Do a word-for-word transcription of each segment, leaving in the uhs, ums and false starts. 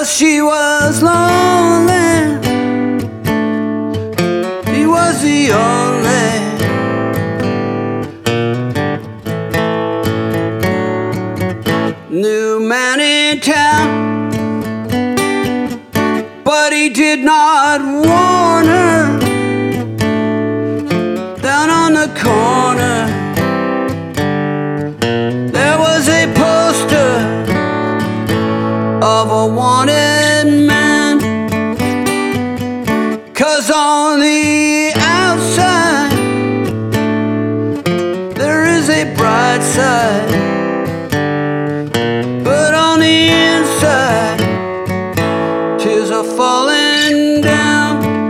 'cause she was lonely. He was the only new man in town, but he did not warn her. Down on the corner there was a poster of a wanted man, 'cause on the outside there is a bright side, but on the inside tears are falling down.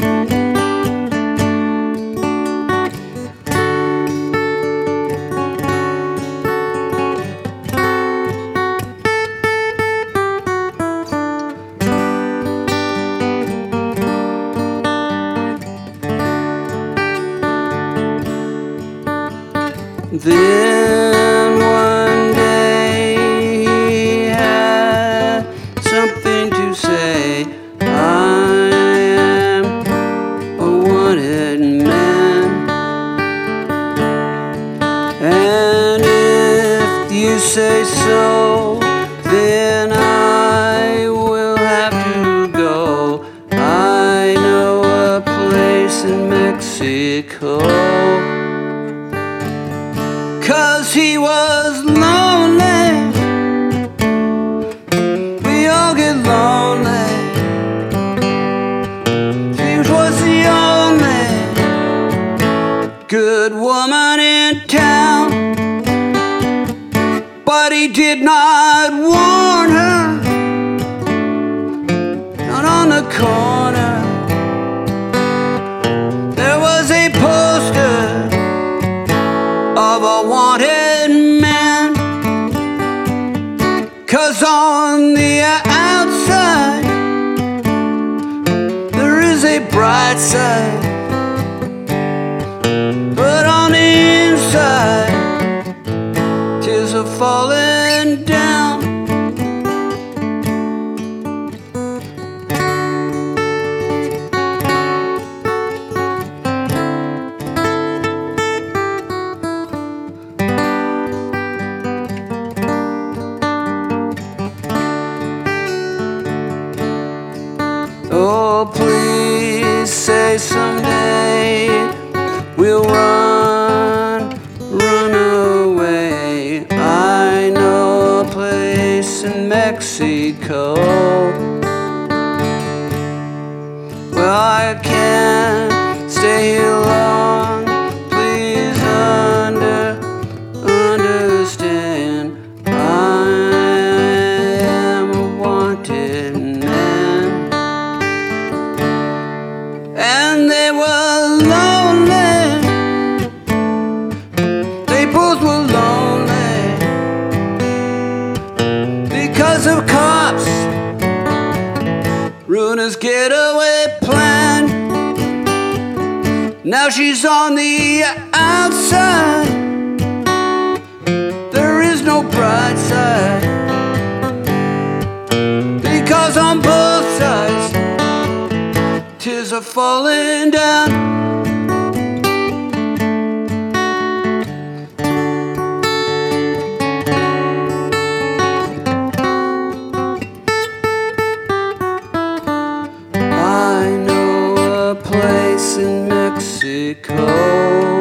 Then one day he had something to say. I am a wanted man, and if you say so, then I will have to go. I know a place in Mexico. 'Cause he was lonely. We all get lonely. She was the only good woman in town, but he did not warn her. Not on the corner there was a poster of a wanted man, 'cause on the outside there is a bright side, but on the inside tears are falling down. Oh, please say someday we'll run, run away. I know a place in Mexico. Well, I can't stay here long. Please under, understand. I am a wanted man. And they were lonely. They both were lonely because of cops ruined his getaway plan. Now she's on the outside. There is no bright side, because on both sides tears are falling down. I know a place in Mexico.